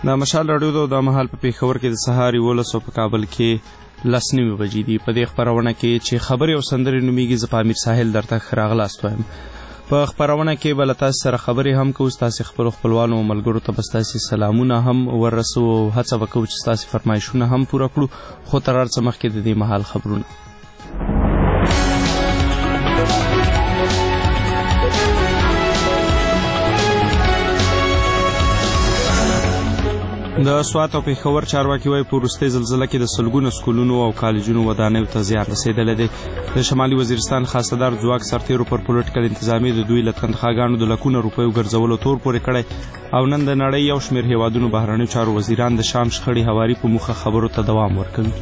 د مشال راډیو د مهال په پیښور کې د سهار 11 په کابل کې 10 بجې دي. په دې خبرونه کې چې خبرې او سندرې نومیږي، زه په امیر ساحل درته راغلاست وایم. په خبرونه کې به له تاسو سره خبرې هم کوو، تاسو خپلوانو او ملګرو ته به تاسو سلامونه هم ورسو او هڅه وکړو چې تاسو فرمایشونه هم پوره کړو. خو تر هر څه مخکې د دې مهال خبرونه. د سوات او پېښور چارواکي وایي په وروستۍ زلزله کې د سلګونو سکولونو او کالجونو ودانیو ته زیان رسېدلی دی. د شمالي وزیرستان خاصدار ځواک سرتېرو پر پولیټیکل انتظامیې د دوی له تنخواګانو د لکونو روپیو ګرځولو تور پورې کړی او نن د نړۍ یو شمېر هیوادونو بهرنیو چارو وزیران د شام شخړې هواري په موخه خبرو ته دوام ورکوي.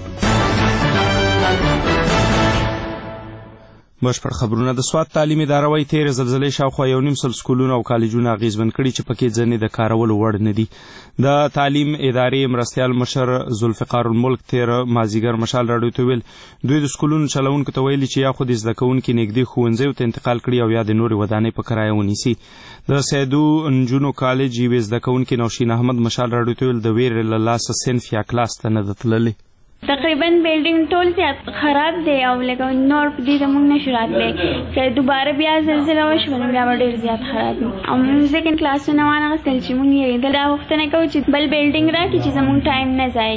بشپړ خبرونه. د سوات تعلیم اداره وايي تېرې زلزلې شاوخوا 1.5 سکولونه او کالجونه اغېزمن کړي چې پکې ځینې د کارولو وړ نه دي. د تعلیم ادارې مرستیال مشر ذوالفقار الملک تېر مازدیګر مشال راډیو ته ویل دوی د سکولونو چلوونکو ته ویلي چې یا خو د زده کوونکي نږدې ښوونځیو ته انتقال کړي او یا د نورې ودانۍ په کرایه ونیسي. د سیدو نجونو کالج یوې زده کوونکي نوشین احمد مشال راډیو ته ویل د ویرې له لاسه صنف یا کلاس ته نه ده تللی. تقریبا بلډینګ ټول زیات خراب دی او لکه نور په دې زموږ نشو راتلی که دوباره بیا زلزله وشوه نو بیا به ډېر زیات خراب وي او موږ سیکنډ کلاسونه وانغېستل چې موږ یې دا غوښتنه کوو چې بل بلډینګ راکړي چې زموږ ټایم نه ضایع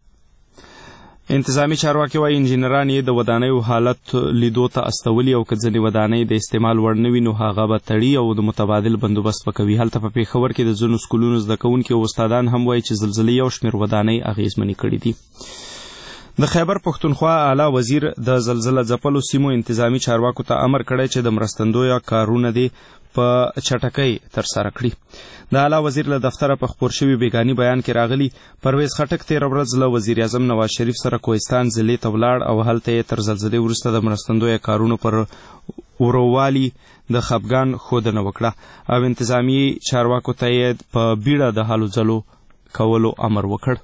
کړي. انتظامی چارواکي وایي انجینران یې د ودانیو حالت لیدو ته استولي او که ځینې ودانۍ د استعمال وړ نه وي نو هغه به تړي او د متبادل بندوبست به کوي. هلته په پېښور کې د ځینو سکولونو زده کوونکي او استادان هم وایي چې زلزلې یو شمېر ودانۍ اغېزمنې کړي دي. د خیبر پښتونخوا اعلی وزیر د زلزله ځپلو سیمو انتظامی چارواکو ته امر کړی چې د مرستندویه کارونه دې په چټکۍ ترسره کړي. د اعلی وزیر له دفتره په خپور شوي بیګاني بیان کې راغلي پرویز خټک تېره ورځ له وزیر اعظم نواز شریف سره کوهستان ضلعې ته ولاړ او هلته یې تر زلزلې وروسته د مرستندویه کارونو پر ورووالي د خفګان ښودنه وکړه او انتظامي چارواکو ته یې په بیړه د هلو ځلو کولو امر وکړ.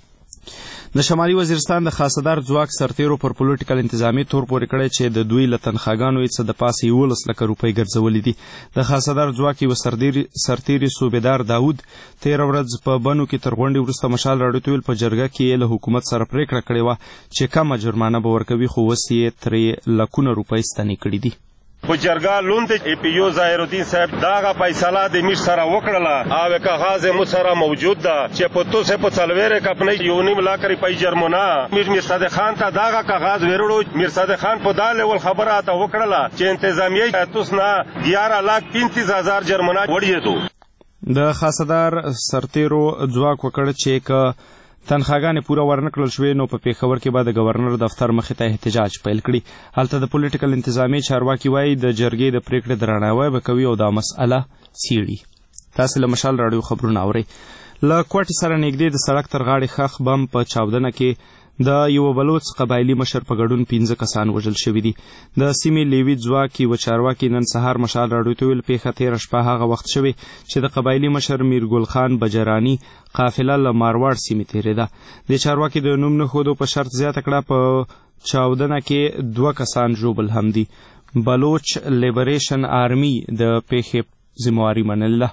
د شمالي وزیرستان د خاصدار ځواک سرتېرو پر پولیټیکل انتظامیې تور پورې کړی چې د دوی له تنخواګانو یې څه د پاسه 11 لکه روپۍ ګرځولي دي. د خاصدار ځواک یوه سرتېري صوبیدار داود تېره ورځ په بنو کې تر غونډې وروسته مشال راډیو ته ویل په جرګه کې یې له حکومت سره پرېکړه کړې وه چې کمه جرمانه به ورکوي خو اوس یې ترې لکونه روپۍ ستنې کړي دي. په جرګه لوند APO ظاهرالدین صاحب داغه فیصله د میر سره وکړله او کاغذ مو سره موجود ده چې په تو سه په څلوېره کپنې یو نیم لاکھ روپۍ جرمانه میر صادق خان ته داغه کاغذ ورړو. میر صادق خان په دا لیول خبره ته وکړله چې انتظامیه تاسو نه 11,35,000 جرمانه وړي. د خاصدار سرتېرو ځواک وکړ چې که تنخواګانې پوره ورنکړل شوې نو په پېښور کې به د گورنر دفتر مخې ته احتجاج پیل کړي. هلته د پولیټیکل انتظامی چارواکي وایي د جرګې د پرېکړې درناوی به کوي او دا مسئله څیړي. تاسې له مشال راډیو خبرونه اورئ. له کوټې سره نږدې د سړک تر غاړې ښخ بم په چاودنه کې د یوه بلوڅ قبایلي مشر په ګډون 15 کسان وژل شوي دي. د سیمې لیوي ځواک یوه چارواکي نن سهار مشال راډیو ته ویل پیښه تېره شپه هغه وخت شوې چې د قبایلي مشر میرګل خان بجراني قافله له مارواړ سیمې تېرېده. د چارواکي د نوم نه ښودو په شرط زیاته کړه په چاودنه کې 2 کسان ژوبل هم دي. بلوچ لیبریشن آرمي د پیښې ذمواري منله.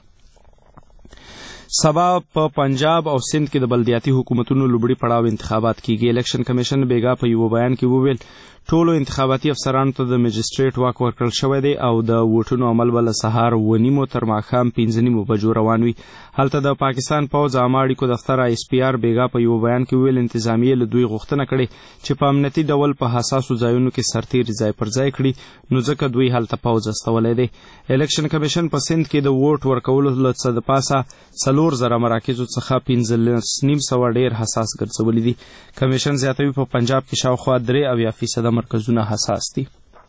سبا په پنجاب او سند کې د بلدیاتي حکومتونو لومړي پړاو انتخابات کیږي. الیکشن کمیشن بیګا په یو بیان کې وویل ټولو انتخاباتي افسرانو ته د مجسټریټ واک ورکړل شوی دی او د ووټونو عمل به له سهار 9:30 تر ماښام 5:30 بجو روان وي. هلته د پاکستان پوځ عامه اړیکو دفتر ISPR بیګا په یو بیان کې وویل انتظامیې له دوی غوښتنه کړې چې په امنیتي ډول په حساسو ځایونو کې سرتېري ځای پر ځای کړي نو ځکه دوی هلته پوځ استولی دی. الیکشن کمیشن په سند کې د ووټ ورکولو له څه د پاسه 4,000 مراکزو څخه 15,900 ډېر حساس ګرځولي دي. کمیشن زیاتوي په پنجاب کې شاوخوا 3% مرکزونه حساس دي.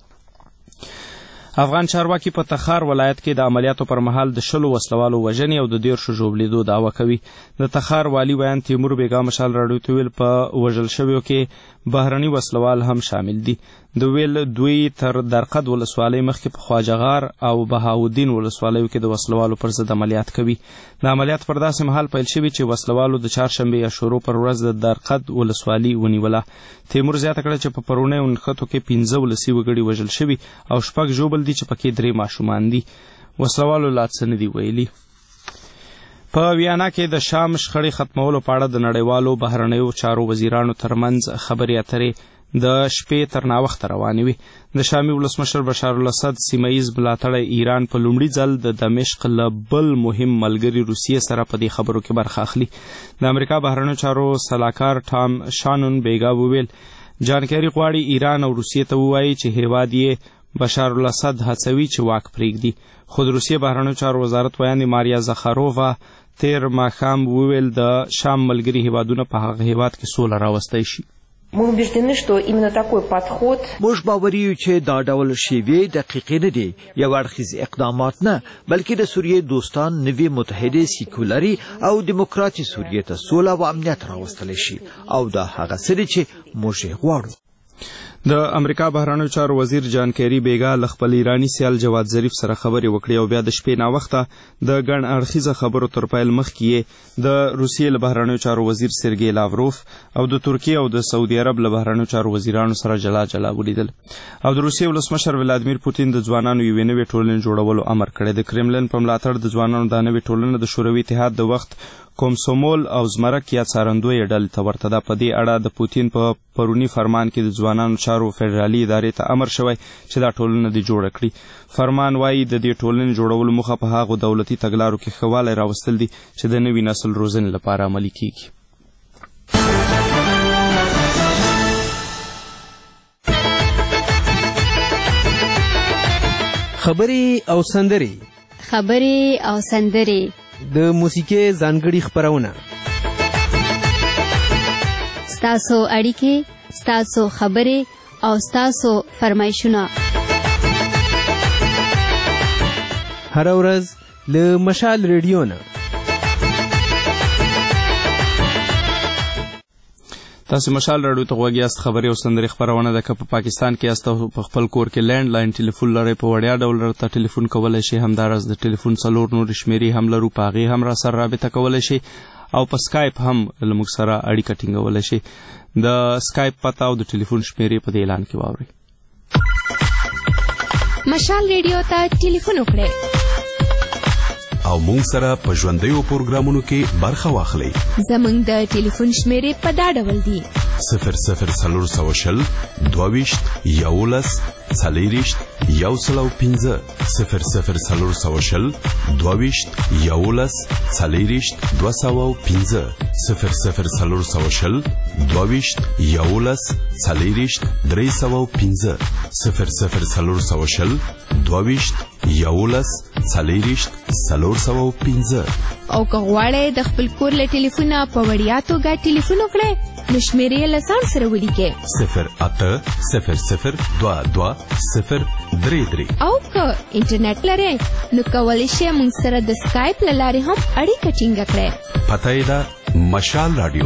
افغان چارواکي په تخار ولایت کې د عملیاتو پر مهال د 10 وسلوالو وژنې او د 13 ژوبلیدو دعوه کوي. د تخار والي بیان تیمور بیګا مشال راډیو ته ویل په وژل شویو کې بهرني وسلوال هم شامل دي. د ویل دوی تر درقد ولسوالۍ مخکې په خواجهغار او بهاودین ولسوالیو کې د وسلوالو پر ضد عملیات کوي. د عملیات پر داسې مهال پیل شوي چې وسلوالو د چهارشنبې یا شورو پر ورځ د درقد ولسوالي ونیوله. تیمور زیاته کړه چې په پرونۍ نښتو کې 15 ولسي وګړي وژل شوي او 6 ژوبل دي چې پکې 3 ماشومان دي. وسلوالو لا څه نه دي ویلي. په ویانا کې د شام شخړې ختمولو په اړه د نړیوالو بهرنیو چارو وزیرانو ترمنځ خبرې اترې د شپې تر ناوخته روانې وي. د شامي ولسمشر بشار الاسد سیمه ییز ملاتړی ایران په لومړي ځل د دمشق له بل مهم ملګري روسیې سره په دې خبرو کې برخه اخلي. د امریکا بهرنیو چارو سلاکار ټام شانون بیګا وویل جان کیری غواړي ایران او روسیې ته ووایي چې هیواد یې بشار الاسد هڅوي چې واک پرېږدي. خو د روسیې بهرنیو چارو وزارت ویاندې ماریا زخارووا تیر ماښام وویل د شام ملګري هیوادونه په هغه هیواد کې سوله راوستی شي. موږ باور یو چې دا ډول شیوې دقیقې نه دي، یو اړخیز اقدامات نه، بلکې د سوریې دوستان نوې متحده سیکولري او دیموکراتي سوریې ته سوله او امنیت راوستلی شي او دا هغه څه دي چې موږ یې غواړو. د امریکا بهرنیو چارو وزیر جان کیری بیګا له خپل ایرانی سیال جواد ظریف سره خبرې وکړې او بیا د شپې ناوخته د ګڼ اړخیزه خبرو تر پیل مخکې د روسیې له بهرنیو چارو وزیر سرګی لاوروف او د ترکیې او د سعودي عرب له بهرنیو چارو وزیرانو سره جلا جلا ولیدل. او د روسیې ولسمشر ولادیمیر پوتین د ځوانانو یوې نوې ټولنې جوړولو امر کړی. د کرملن په ملاتړ د ځوانانو دا نوې ټولنه د شوروي اتحاد د وخت کومسومول او زمرک یا څارندویه ډلې ته ورته ده. په دې اړه د پوتین په پرونی فرمان کې د ځوانانو چارو فدرالي ادارې ته امر شوی چې دا ټولنه دې جوړه کړي. فرمان وایي د دې ټولنې جوړولو موخه په هغو دولتي تګلارو کې ښه والی راوستل دي چې د نوي نسل روزنې لپاره عملي کیږي. خبرې او سندرې د موسیقۍ ځانګړي خپرونه، ستاسو اړیکې، ستاسو خبرې او ستاسو فرمایشونه هر ورځ له مشال ریډیو نه. تاسو مشال راډیو ته غوږ یاست. خبرې او سندرې خپرونه ده. که په پاکستان کې یاست او په خپل کور کې لینډ لاین ټلیفون لرئ په وړیا ډول راته ټلیفون کولی شئ. همداراز د ټلیفون 4 نورې شمېرې هم لرو، په هغې هم را سره رابطه کولی شئ او په سکایپ هم له موږ سره اړیکه ټینګولی شئ. د سکایپ پته او د ټلیفون شمېرې په دې اعلان کې واورئ. مشال ریډیو ته ټلیفون وکړئ او مونږ سره په ژوندیو پروګرامونو کې برخه واخلئ. زمونږ د ټلیفون شمېرې په دا ډول دي: 0040 22 11 40 105 0040 22 11 40 205 0040 22 11 40 305 0040 22 11 40 305. او که غواړئ د خپل کور له ټلیفونه په وړیا توګه ټلیفون وکړئ نو شمېرې له ځان سره ولیکئ 0800 22 033. او که انټرنیټ لرئ نو کولی شئ موږ سره د سکایپ له لارې هم اړیکه ټینګه کړئ. پته یې ده مشال راډیو.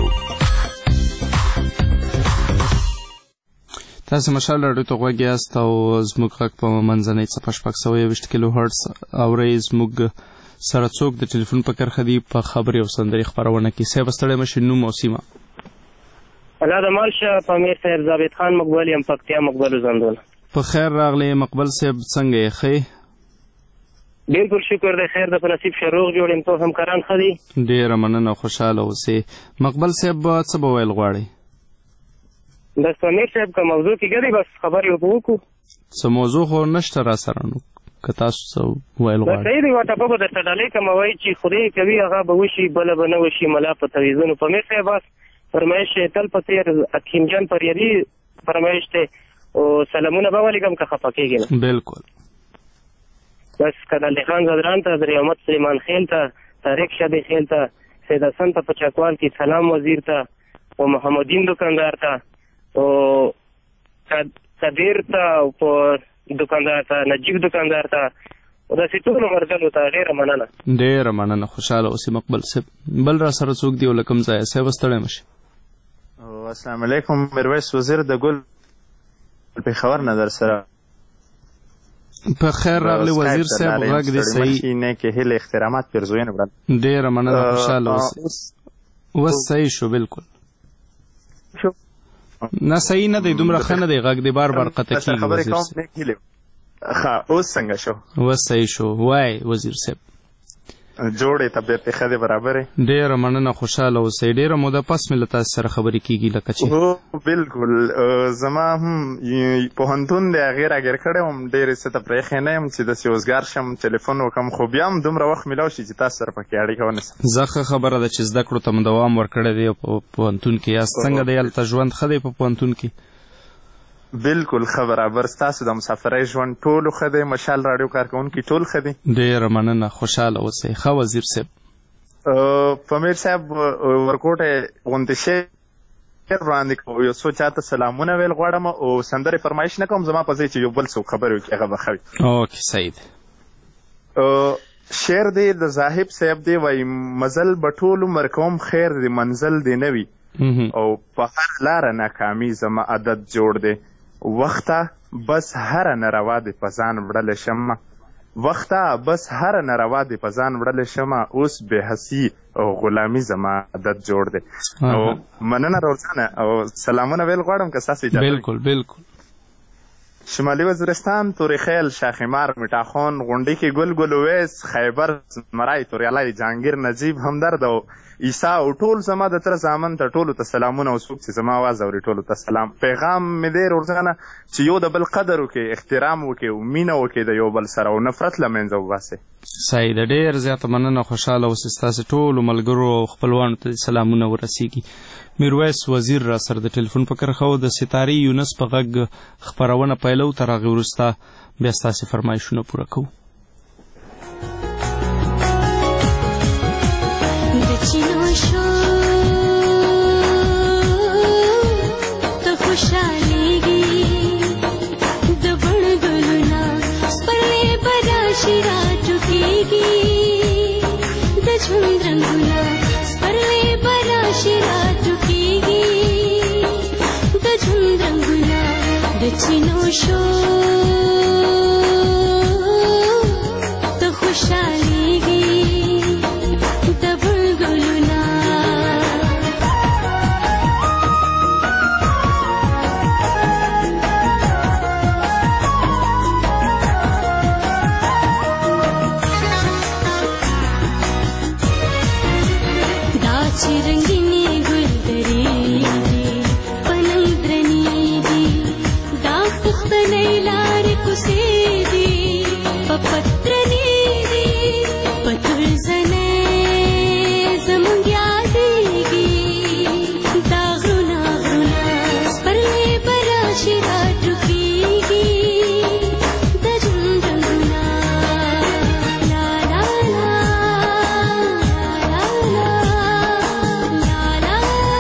تاسو مشال راډیو ته غوږ یاست او زموږ غږ په منځنۍ څپه 620 کیلو هرټز اورئ. زموږ سره څوک د ټلیفون په کرښه دي په خبرې او سندرې خپرونه کې. صاحب ستړی مه شئ، نوم او سیمه. الله د مال شه پامیر صاحب ثابت خان مقبل یم، پکتیا مقبل زندون. په خیر راغلی مقبل صاحب، څنګه یې ښه؟ بالکل شکر دی، خیر د په نصیب شه، روغ جوړ یم، ټول همکاران ښه دي؟ ډېره مننه، خوشحاله اوسئ. مقبل صاحب څه به ویل غواړئ؟ بس پامیر صاحب که موضوع کې ګرې بس خبرې ورته وکړو. څه موضوع خو نشته را سره، نو که تاسو څه ویل غواړئ؟ صحیح دی، یوه ټپه به درته ډالۍ کړم، وایي چې خدای کوي هغه به وشي، بله به نه وشي، ملا په تعویذونو. پامیر صاحب بس فرمایش تل په څېر حکیم جان پریري فرمایش دی او سلامونه به ولیکم که خفه کېږي نه. بالکل. بس کدالي خان زدران ته، در احمد سلیمان خیل ته، طارق شبی خیل ته، سید حسن ته په چاکوال کې، سلام وزیر ته او محمدین دکاندار ته او قدیر ته او په دکاندار ته، نجیب دکاندار ته او داسې ټولو مرګلو ته ډېره مننه. ډېره مننه، خوشحاله اوسئ مقبل صاحب. بل را سره څوک دی او له کوم ځایه؟ صاحب ستړی مه شئ. السلام علیکم، میرویس وزیر د ګل پېښور نه در سره. په خیر راغلی وزیر صاحب، غږ دې صحیح. نیکې هیلې احترامات پیرزوینه وړاندې. ډېره مننه، خوشحاله اوسئ. اوس صحیح شو، بالکل. نه صحیح نه دی، دومره ښه نه دی، غږ دې بار بار قطع کېږي وزیر صاحب. اوس څنګه شو؟ اوس صحیح شو، وای وزیر صاحب. جوړې طبیعت ښه دی برابرې. ډېره مننه، خوشحاله اوسئ. ډېره موده پس مې له تاسو سره خبرې کېږي لکه چې هو بالکل. زما هم پوهنتون دی هغې راګیر کړی وم، ډېرې څه ته پرېښی نه یم چې داسې اوزګار شم ټلیفون وکړم، خو بیا هم دومره وخت میلاو شي چې تاسو سره پکې اړیکه ونیسم. زه ښه خبره ده چې زده کړو ته مو دوام ورکړی دی په پوهنتون کې یاست. څنګه دی هلته ژوند ښه دی په پوهنتون کې؟ بالکل ښه برابر. ستاسو د مسافرۍ ژوند ټولو ښه دی؟ مشال راډیو کارکوونکي ټول ښه دي؟ ډېره مننه، خوشحاله اوسئ. ښه وزیر صاحب. پمیر صاحب ورکوټی غوندې شعر وړاندې کوو، یو څو چاته سلامونه ویل غواړم او سندرې فرمایش نه کوم، زما په ځای چې یو بل څوک خبرې وکړي هغه به ښه وي. اوکې صحیح دی. شعر دی د زاهب صاحب دی، وایي مزل به ټول عمر کوم خیر دی منزل دی نه وي، او په هر لاره ناکامي زما عادت جوړ دی، وخته بس هره ناروا دی په ځان وړلی شمه، وخته بس هره ناروا دی په ځان وړلی شمه، اوس بې حسي او غلامي زما عادت جوړ دی. او مننه روزانه او سلامونه ویل غواړم که ستاسو اجازه. بالکل بالکل. شمالي وزیرستان، تورې خیل، شاخمار، میټاخون، غونډۍ کې ګل ګل اویس، خیبر، زمرای، توریالی، جهانګیر، نجیب، همدرد او عیسی او ټول زما د تره زامن ته ټولو ته سلامونه، او څوک چې زما آواز اوري ټولو ته سلام. پیغام مې دی روزانه چې یو د بل قدر وکړي، احترام وکړي او مینه وکړي د یو بل سره، او نفرت له منځه وباسئ. صحیح ده. ډېر زیاته مننه، خوشحاله اوسئ. ستاسو ټولو ملګرو او خپلوانو ته سلامونه ورسیږي. میرویس وزیر را سره د ټلیفون په کرښه و. د ستارې یونس په غږ خپرونه پیلو، تر هغې وروسته بیا ستاسې فرمایشونه پوره کوو. چینو شو ته خوشحالیږي د بلبلونه دا چې رنګینې ګل درېږي پننګ درنېږي پختنې لارې کوڅې دي په پترنې دي په تلزنې زموږ یادېږي دا غرونه غرونه سپرلې به راشي راټوکېږي د ژوند رنګونه لا لا لا لا لا لا لا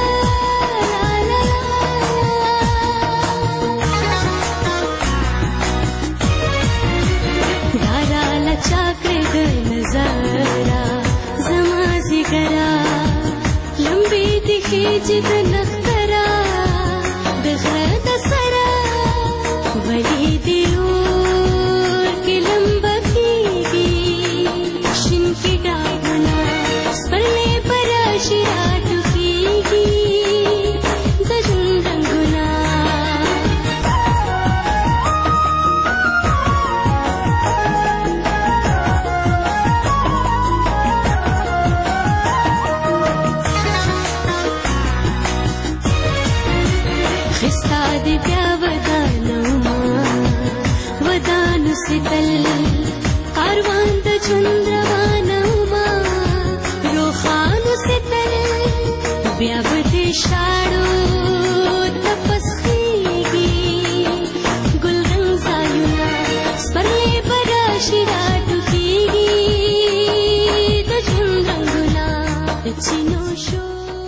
چاکر د نظارا زما زیګرا لمبي دي خېج د نخترا د غره د سرا ولی دی اور کې لمبکیږي شین کې ډاګنا سپلې پراشي راټوکیږي د ژوند رنګونه خستا دی بیا ودانوما ودانو ستل کاروان د ژوند روانوما روخانو ستل بیا ودې شاړو تپسخېږي ګل رنګ ځایونه سپرلې به راشي راټوکېږي د ژوند رنګونه د چینو شو.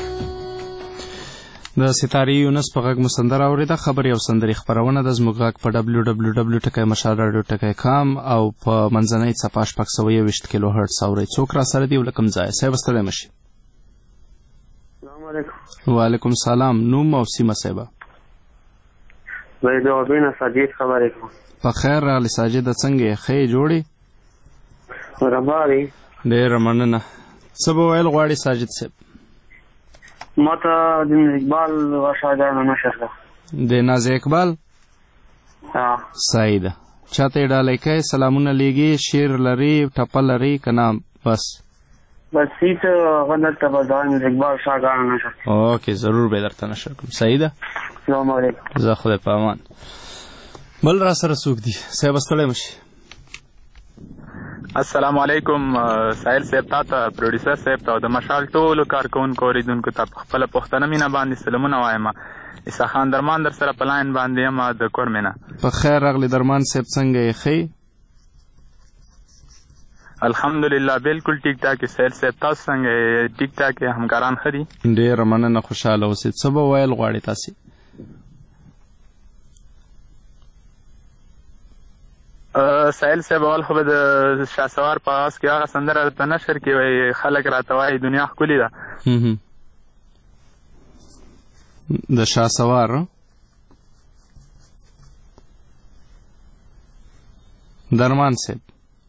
د ستارې یونس په غږ مو سندره اورېده. خبرې او سندرې خپرونه د زموږ غږ په www.mashal.radio.com او په منځنۍ څپه 621 کیلو هرټز اورئ. څوک را سره دی او له کوم ځایه؟ صاحب ستړی مه شي. السلام علیکم. وعلیکم سلام. نوم او سیمه صاحبه؟ زه د اردن ساجد خبرې کوم. په خیر راغلی ساجده، څنګه یې؟ ښه یې جوړې؟ برابر. ډېره مننه. څه به ویل غواړې ساجد صاحب؟ ما ته د اقبال شاعرانو نشر ده. د ناز اقبال؟ صحیح ده. چاته یې ډالۍ کوې؟ سلامونه لیږې؟ شعر لري؟ ټپه لري که نه؟ بس بس هیڅ هغه دلته به ځان اقبال شاګان نشه. اوکې ضرور به درته نشر کوم. صحیح ده. السلام علیکم. زه خدای په امان. بل را سره څوک دي؟ صاحب ستړی مشي. السلام علیکم سایل صاحب، تاته پروډوسر صاحب ته د مشال ټولو کارکوونکو اوریدونکو ته په خپله پښتنه مینه باندې سلامونه وایم. عیسی خان درمان در سره په لاین باندې یم د کور مینه. په خیر راغلی درمان صاحب، څنګه یې ښې؟ الحمدلله بالکل ټیک ټاک یې. سایل صاحب تاسو څنګه یې؟ ټیک ټاک یې؟ همکاران ښه دي؟ ډېره مننه، خوشحاله اوسئ. څه به ویل غواړئ تاسې؟ سایل صاحب اول خو به د شهسوار په آغاز کې هغه سندره راته نشر کړي، وایي خلک راته وایي دنیا ښکلې ده. د شهسوار درمان صاحب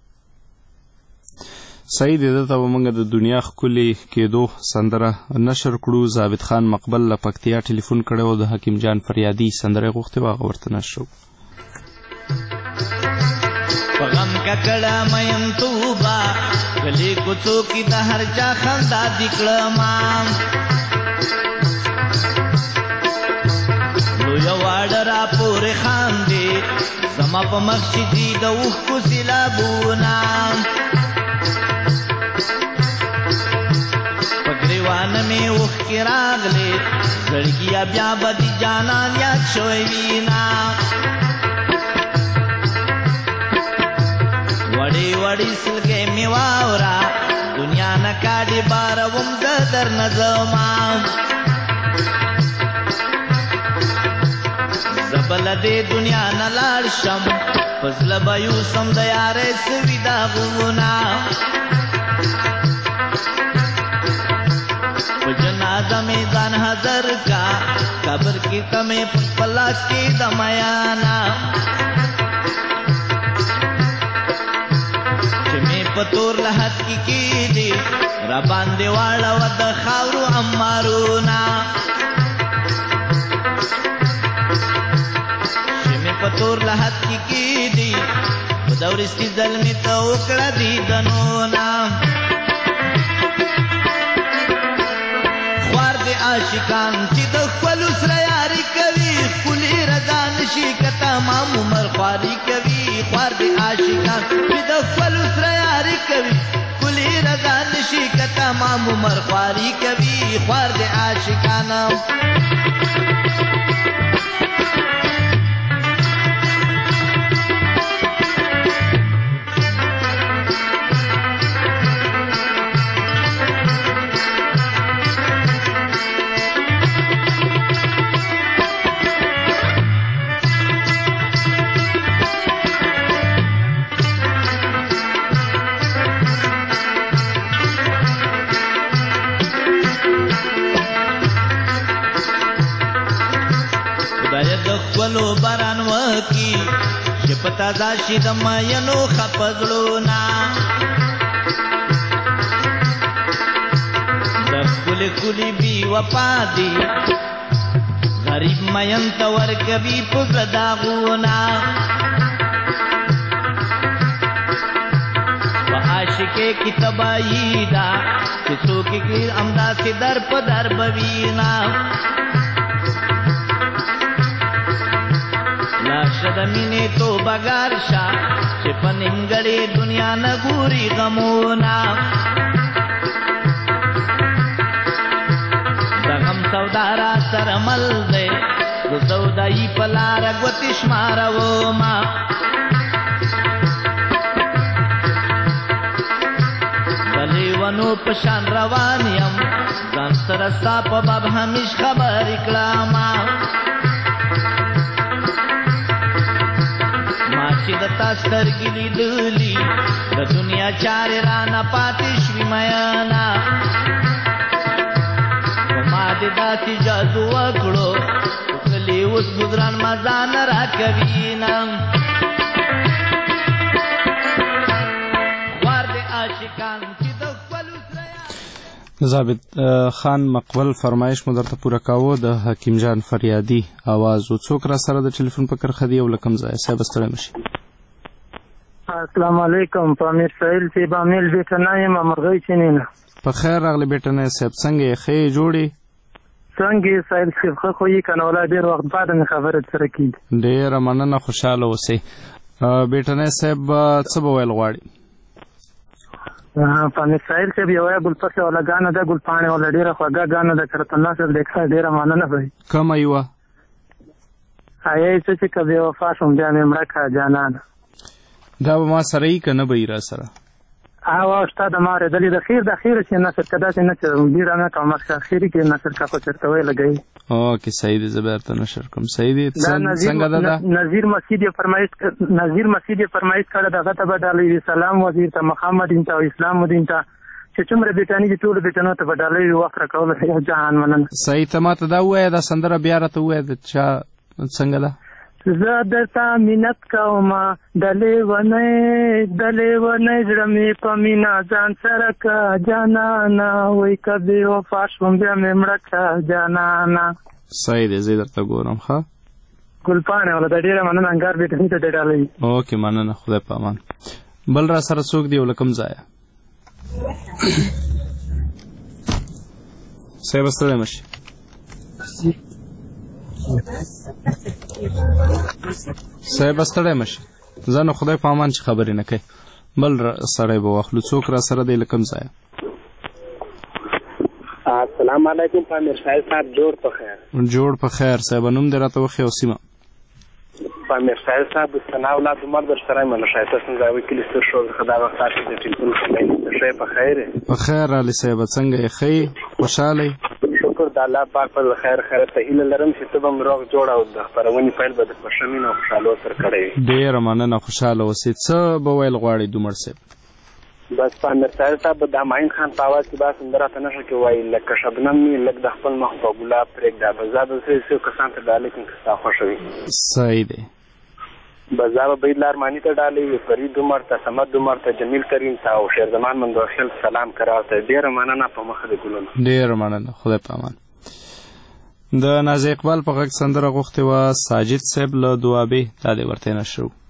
صحیح دی. دلته به موږ د دنیا ښکلې کېدو سندره نشر کړو. ثابت خان مقبل له پکتیا ټلیفون کړی و، د حکیم جان فریادي سندره یې غوښتې وه، هغه ورته نشر کړو. په غم ککړه مین توبه کلی کوڅو کې د هر چا خندا دې کړمه، لویه واړه را پورې خاندې زما په مخ چې دي د اوښکو سیلابونه، په ګریوانه مې اوښکې راغلې زړګیه بیا به دې جانان یاد شوی وینا، وړې وړې سلګۍ مې واوره دنیا نه کاډې باروم زه در نه ځما، زه به له دې دنیا نه لاړ شم په زړه به یوسم د یارۍ سوي داغونه، په جنازه مې ځان حاضر کا قبر کې ته مې په خپل لاس کې د میانا، په تور لحد کې کېدې را باندې واړوه د خاورو امارونه، چې مې په تور لحد کې کېدې په د وروستي ځل مې ته وکړه دیدنونه، خوار د عاشقان چې د ښکلو سره یاري کوي ښکلې رضا نشي که تمام عمر خواري کوي، خوار د عاشقان چې د ښکلو سره یاري کوي ښکلې رضا نشي که تمام عمر خواري کوي، خوار د عاشقان ولو باران وکی چې پتا دا شي د مینو خپګړونا، د کلی کلی بی وفا دی غریب مین ته ورکوي په داغونا، په عاشقې کې تباهي ده چې څوک کې همداسې در په در بوینا، لاشه د مینې توبهګار شه چې په نیمګړې دنیا نه ګوري غمونه، د غم سودا را سره مل دی د سودایي په لاره ګوتې شمارومه، د لیونو په شان روان یم ځان سره ستا په باب همیش خبرې کړمه، چې د تا سترګې لیدلي د دنیا چارې رانه پاتې شوي میانا، په ما دې داسې جادو وکړو کلی اوس ګذران مزه نه راکوینه، خوار د عاشقان چې د ښکلو سره ثابت خان مقبل فرمایش مو درته پوره کاوه. د حکیم جان فریادي आवाज و څوک را سره د ټلیفون په کرښه دی او له کوم ځایه؟ صاحب ستړی مشي. السلام علیکم. په امیر سهیل صاحب امیل بیټه نه یم، مرغۍ چینی نه. په خیر راغلی بیټنی صاحب، څنګه یې ښه یې جوړې؟ څنګه یې سایل صاحب ښه خو یې که نه ولا ډېر وخت بعد مې خبرې سره کېږي. ډېره مننه، خوشحاله اوسئ. بیټنی صاحب څه به ویل غواړي؟ په مې سایل صاحب یوه ګلپسې والا ګانه ده، ګلپاڼې والا ډېره خوږه ګانه ده، چېرته الله صاحب لیکه ډېره مننه به وي. کومه یوه؟ هغه یې څه چې که بې وفا شوم بیا مې مړه کړه جانانه. دا به ما سره یي که نه به یي را سره؟ هغه شته د ما اورېدلې د خیر د خیره چې نثر که داسې نه چې بیړه نه کوم مخکې اخري کې نثر کا خو چېرته ویې لګوي. اوکې صحیح دی، زه به درته نشر کوم. صحیح دی. څنګه ده دا؟ نظیر مسجد یې فرمایش کړی دغه ته به ډالۍ وي، سلام وزیر ته، محمد دین ته او اسلام مدین ته چې څومره بیټاني دي ټولو بیټانو ته به ډالۍ وي. وخت راکولو یو جهان مننه. صحیح. ته ما ته دا ووایه دا سندره بیا راته ووایه د چا څنګه ده؟ زه درته منت کومه د لیونۍ زړه مې په مینه ځان سره که جانانه، وایي که بې وفا شوم بیا مې مړه که جانانه. صحیح دی، زه درته ګورم. ښه ګلپاڼې والا د ډېره مننه، انګار بیټني ته ډېر ډالۍ. اوکې مننه، خدای په امان. بل را سره څوک دی او له کوم ځایه؟ صحیح به ستړی مه شي. صحیح به ستړی مه شي، زه نو خدای په امان چې خبرې نه کوي. بل سړی به واخلو. څوک را سره دی له کوم ځایه؟ السلام علیکم پامیر صاحب صاحب، جوړ په خیر. جوړ په خیر صاحب، نوم دې راته وښیه او سیمه؟ پامیر صاحب صاحب ثنا اولاد عمر در سره منه شایسته څنګه وکیل ستر شو خدا وخت تاسو د ټلیفون خبرې شه په خیر. په خیر علي صاحب، څنګه یې ښه خوشاله؟ شکر د الله پاک په خیر ته هیله لرم چې ته به م روغ جوړ او د خپرونې پیل به د خوښه مینه او خوشحالو سره کړی وي. ډېره مننه، خوشحاله اوسئ. څه به ویل غواړئ دومر صاحب؟ بس پامیر صاحب صاحب د معین خان په اواز کې به سندره ته نښه کې وایي لکه شبنم مې لږ د خپل مخ په ګلاب پرېږده، به زه به څو کسان ته ډالۍ کړم که ستا خوښه وي. صحیح دی. بزا به بید لارمانی ته ډالۍ وي، فرید عمر ته، صمد عمر ته، جمیل کریم ته او شیرزمان مندوخیل سلام کراو ته. ډېره مننه په مخه د ګلونو. ډېره مننه، خدای په امان. د نازي اقبال په غږ سندره غوښتې وه ساجد صاحب له دوابې، دا دې ورته نشر و.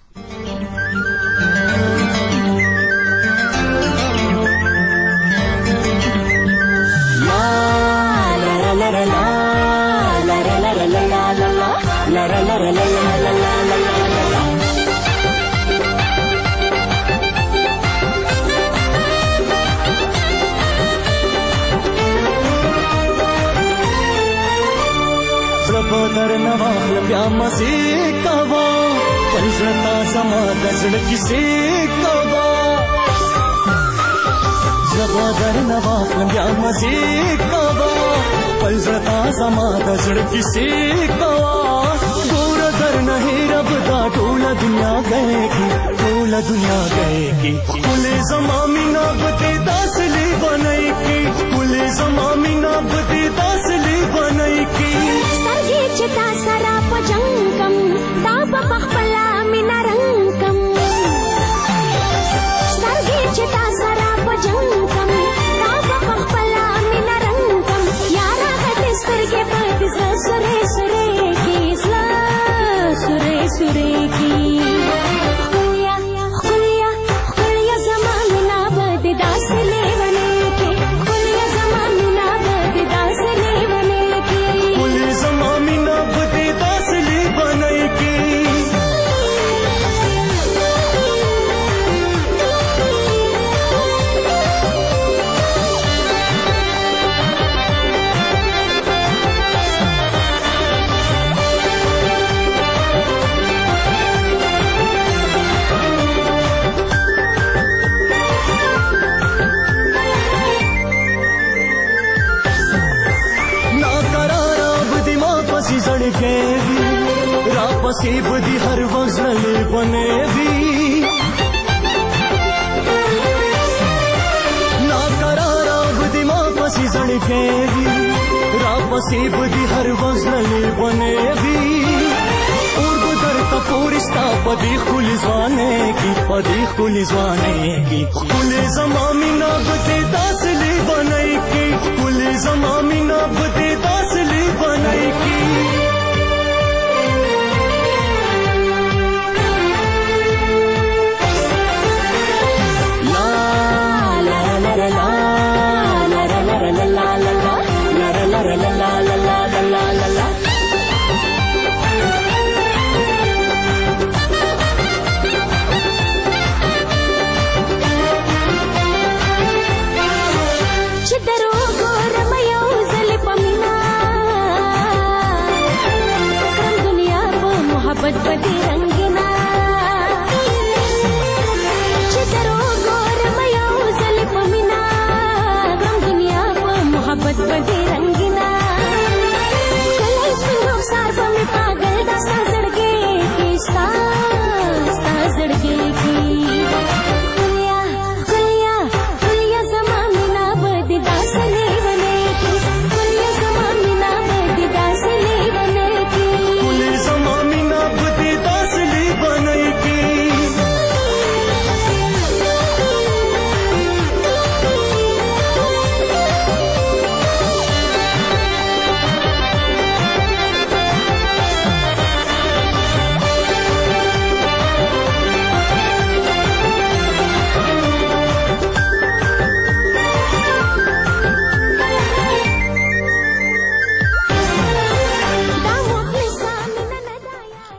در نواخل بیا مزی کوا پنزرتا زما دزړ کیسې کوا زما در نواخل بیا مزی کوا پنزرتا زما دزړ کیسې کوا ګور در نه رب دا ټول دنیا گئے کی کل زما مینا بده داسلی بنای کی کل زما مینا بده داسلی بنای کی چتا سرا پجنکم تا بخپلا مینا رنگکم سرګي چتا سرا پجنکم تا بخپلا مینا رنگکم یارا غټ سترګې پد سره سره کی سره سره کی خلیا زمانه بد داس لیونه کی خلیا زمانه بد داس لیونه کی کل زمانه پسې بدی هر وزلې بنې وی نا قرار بدی ما پسې ځړکې وی را پسې بدی هر وزلې بنې وی اور بدر تا پورستا پدی خل ځوانې کی کل زمانه بده داسلې بنې کی کل زمانه بده داسلې بنې کی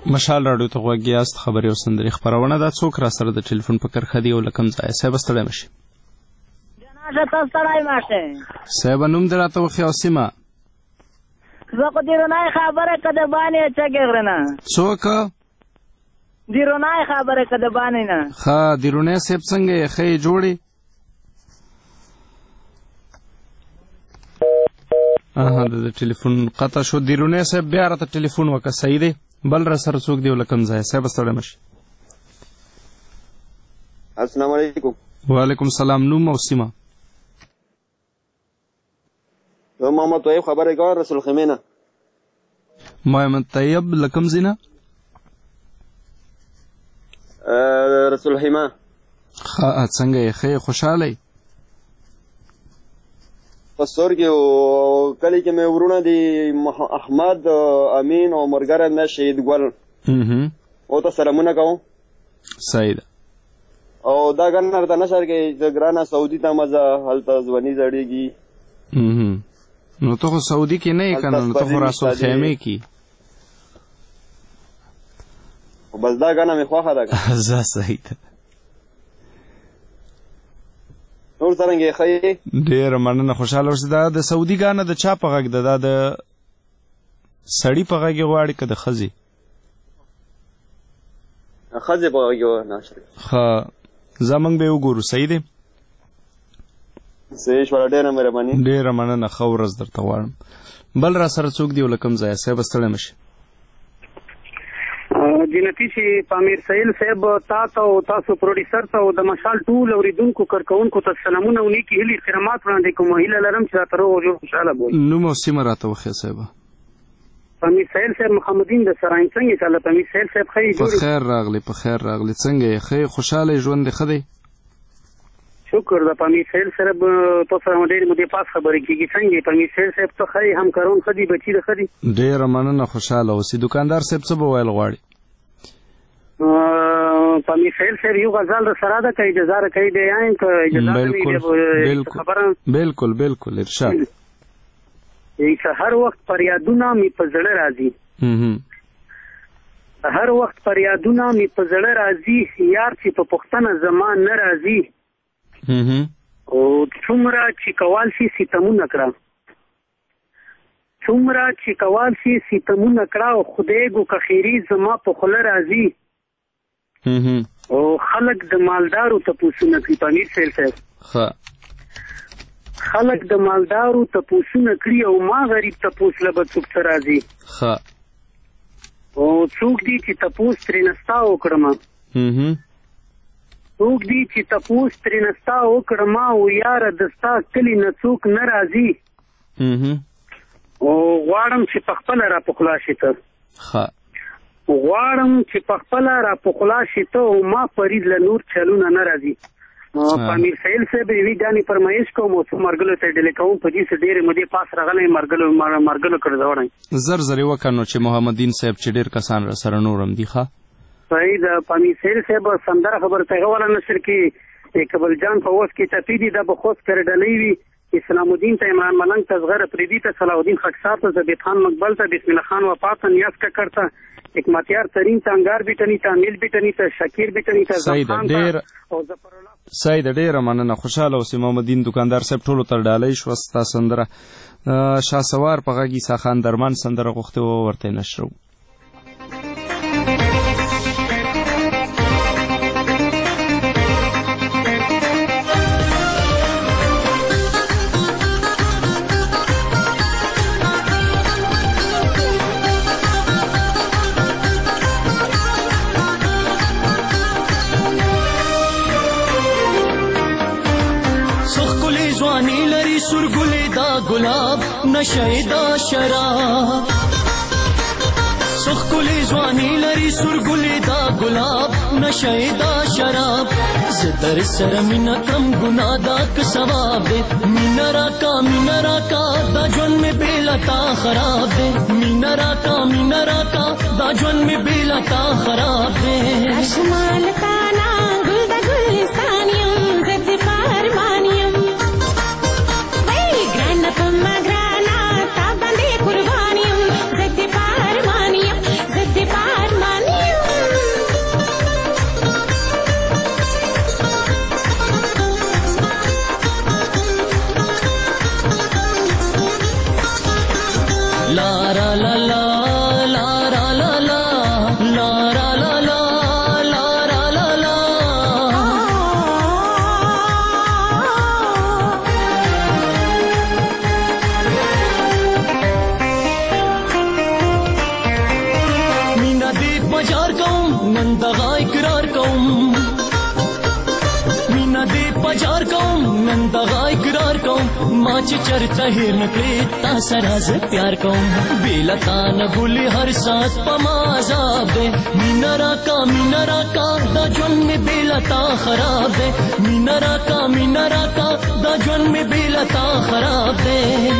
مشال راډیو ته غوږ یاست. خبرې او سندرې خپرونه ده. څوک را سره د ټلیفون په کرښه دی او له کوم ځایه؟ صاحب ستړی مه شي. صاحب نوم دې راته وښیه او سیمه. زه خو د رونای خبره که د بانې چکې غره نه. څوک؟ د رونای خبره که د بانې نه. ښه د رونای صاحب څنګه یې؟ ښه یې جوړې؟ د ټلیفون قطع شو. د رونای صاحب بیا راته ټلیفون وکړه. صحیح دی. بل را سره څوک دی او له کوم ځایه؟ صاحب ستړی مه شي. السلام علیکم. وعلیکم السلام. نوم او سیمه؟ زه محمد طیب خبرې کوم رسول خیمې نه. محمد طیب له کوم ځای نه؟ رسول خیمه. ښه څنګه یې؟ ښه یې؟ خوشحاله یې؟ په سور کې کلی کې مې ورونه دي احمد امین او مرګره مې شهید ګل او ته سلامونه کوم. صحیح ده. او دا ګرنه د نشر کې د ګرانه سعودي ته مزه هلته ځواني زړېږي. نو ته خو سعودي کې نه یې که نه؟ نو ته خو رسول خیمې کې. بس دا ګرنه مې خوښه ده. زه صحیح ده. نور څرنګه ښه یې؟ ډېره مننه. خوشحاله اوسې. دا د سعودي ګانه د چا په غږ ده؟ دا د سړي په غږ یې غواړي که د ښځې؟ ښځې په غږ یې ښه زمونږ به یې وګورو. صحیح دی. صحیح شوله. ډېره مهرباني. ډېره مننه. ښه ورځ درته غواړم. بل را سره څوک دی او له کوم ځایه؟ صاحب ستړی مه شي. جنتی چې پامیر سهیل صاحب تاسو او تاسو پروډیوسر ته او د مشال ټول اوریدونکو کارکوونکو ته سلامونه او نیکې هیلې احترامات وړاندې کوم. هیله لرم چې راته روغ جوړ خوشحاله بول. نوم او سیمه راته وښیه صاحب. پامیر سهیل صاحب محمدین د سراین. څنګه چاله پامیر سهیل صاحب ښه یې جوړې؟ په خیر راغلی. په خیر راغلی. څنګه یې؟ ښه یې؟ خوشحاله یې؟ ژوند دې ښه دی؟ شکر د پامیر سهیل صاحب تاسو سره ډېرې مودې پاس خبرې کېږي. څنګه یې پامیر سهیل صاحب ته ښه یې؟ همکاران ښه دي؟ بچي د ښه دي؟ ډېره مننه. خوشحاله اوسې. دوکاندار صاحب څه به ویل غواړي؟ پامیر سهیل صاحب یو غزل د سره ده که اجازه راکوي بیا یم که اجازه نه وي خبره. بلکل بلکل ارشاد. هر وخت فریادونه مې په زړه راځي. هر وخت فریادونه مې په زړه راځي. یار چې په پوښتنه زما نه راځي. او څومره چې کول شي ستمونه کړه. څومره چې کول شي ستمونه کړه. او خدای ګو که خیري زما په خوله راځي. او خلک د مالدارو تپوسونه کوي. پامیر سهیل صاحب خلک د مالدارو تپوسونه کړي او ما غریب تپوس له به څوک څه راځي. او څوک دي چې تپوس ترېنه ستا وکړمه. څوک دي چې تپوس ترېنه ستا وکړمه. او یاره د ستا کلي نه څوک نه راځي. او غواړم چې په خپله را پخلا شي ته. غواړم چې په خپله را پخلا شي ته. او ما فرید له نور چلونه نه راځي. پامیر سهیل صاحب یوې ګانې فرمایش کوم او څو مرګلو ته ډیلې کوم. په دې څه ډېرې مودې پاس راغلی مرګلو کړزوړی. زر زر یې وکړه نو چې محمدین صاحب چې ډېر کسان را سره نور هم دي. ښه صحیح ده. پامیر سهیل صاحب سندره خبره ته غواړه نشر کې کبل جان په اوس کې ټپي دي. دا به خوست کر ډلې وي. اسلام الدین ته عمران ملنګ ته زغر پریدي ته صلاح الدین خاکسار ته زبید خان مقبل ته بسم الله خان وفات ته نیاز ککر ته حکمتیار ترین ته انگار بیٹنی ته امیل بیٹنی ته شکیر بیٹنی ته زخان ته او ظفر الله. سید ډېره مننه. خوشحاله اوسې. محمدین دوکاندار صاحب ټولو تر ډالۍ شوه. ستا سندره شاسوار په غږ عیسی خان درمان سندره غوښتې وه ورته یې نشرو. गुलाब नशेदा शराब सुखकुली ज़वानी लरी सुरगुलेदा गुलाब नशेदा शराब ज़दर सर मिना कम गुनादा क सवाब दे मिनरा का दाजन में बेलता खराब दे मिनरा का दाजन में बेलता खराब दे आसमान ताना गुल गुलिस्तानियम ज़द पारमानियम Grana, tabande kurbaniyam, zeddi parmaniyam, نن دغه اقرار کوم ما چې چرته هیر نکړې تا سره زه پیار کوم بیله تا نه ګلې هر ساعت په ما عذاب دی مینا راکا دا ژوند مې بیله تا خراب دی مینا راکا دا ژوند مې بیله تا خراب دی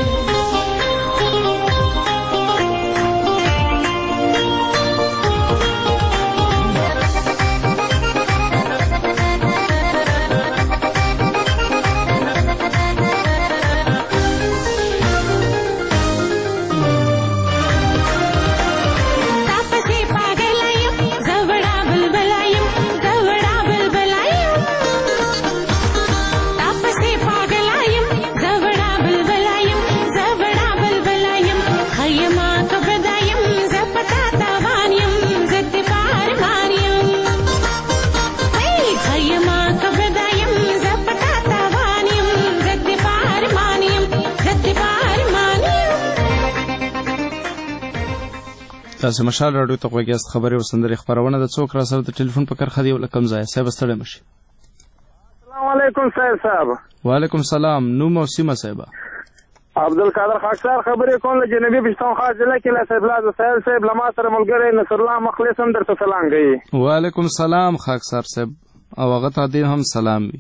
تاسو مشال راډیو ته غوږیاست خبرې او سندرې خپرونه د څوک را سره د ټلیفون په کرښه دی له کوم ځایه صاحب ستړی مشي السلام علیکم صاحب وعلیکم السلام نوم او سیمه صاحب عبدالقادر خاکسار خبرې کوم له جنوبي پښتون خاص ضلع کې له صاحب لاز سهیل صاحب لما سره ملګری نصر الله مخلص هم درته سلام کوي وعلیکم السلام خاکسار صاحب او هغه ته دې هم سلام وي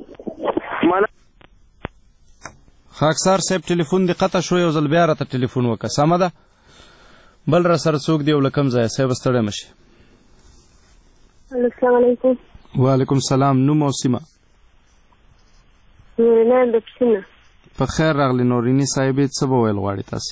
خاکسار صاحب ټلیفون دې قطع شو یو ځل بیا راته ټلیفون وکړه سمه ده بل را سره څوک دی او له کوم ځایه صاحب ستړی مشي السلام علیکم وعلیکم السلام نوم او سیمه نورینه د پښتنه په خیر راغلی نوریني صاحبې څه به ویل غواړې تاسې